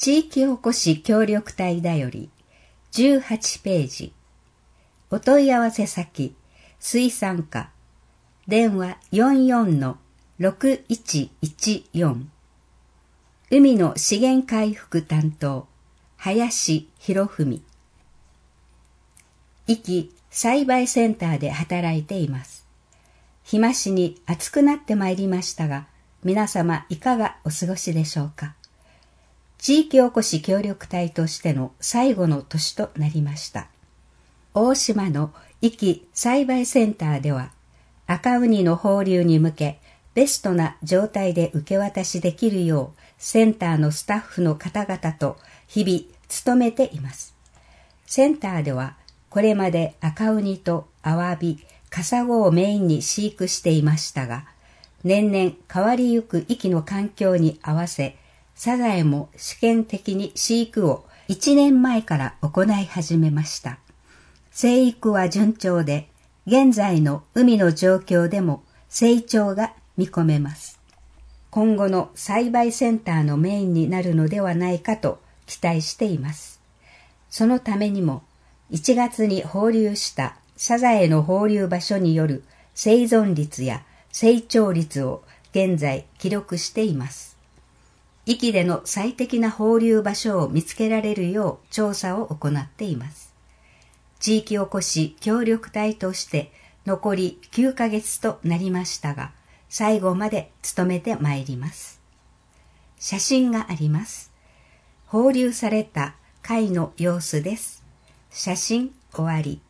地域おこし協力隊だより18ページ。お問い合わせ先、水産課、電話44-6114。海の資源回復担当、林博文。壱岐栽培センターで働いています。日増しに暑くなってまいりましたが、皆様いかがお過ごしでしょうか。地域おこし協力隊としての最後の年となりました。大島の壱岐栽培センターでは、赤ウニの放流に向け、ベストな状態で受け渡しできるよう、センターのスタッフの方々と日々努めています。センターでは、これまで赤ウニとアワビ、カサゴをメインに飼育していましたが、年々変わりゆく壱岐の環境に合わせ、サザエも試験的に飼育を1年前から行い始めました。生育は順調で、現在の海の状況でも成長が見込めます。今後の栽培センターのメインになるのではないかと期待しています。そのためにも、1月に放流したサザエの放流場所による生存率や成長率を現在記録しています。壱岐での最適な放流場所を見つけられるよう調査を行っています。地域おこし協力隊として残り9ヶ月となりましたが、最後まで努めてまいります。写真があります。放流された貝の様子です。写真終わり。